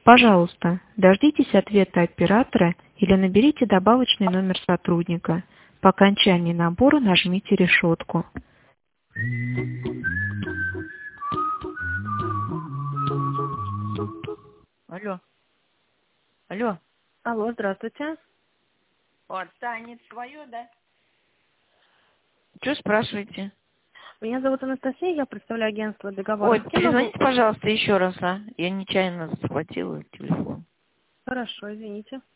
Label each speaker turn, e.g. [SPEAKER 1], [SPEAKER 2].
[SPEAKER 1] Пожалуйста, дождитесь ответа оператора или наберите добавочный номер сотрудника. По окончании набора нажмите решетку.
[SPEAKER 2] Алло. Алло.
[SPEAKER 3] Алло, здравствуйте.
[SPEAKER 2] Вот, Таня, твое, да? Что спрашиваете?
[SPEAKER 3] Меня зовут Анастасия, я представляю агентство
[SPEAKER 2] Ой,
[SPEAKER 3] договоров.
[SPEAKER 2] перезвоните, пожалуйста, еще раз, а? Я нечаянно схватила телефон.
[SPEAKER 3] Хорошо, извините.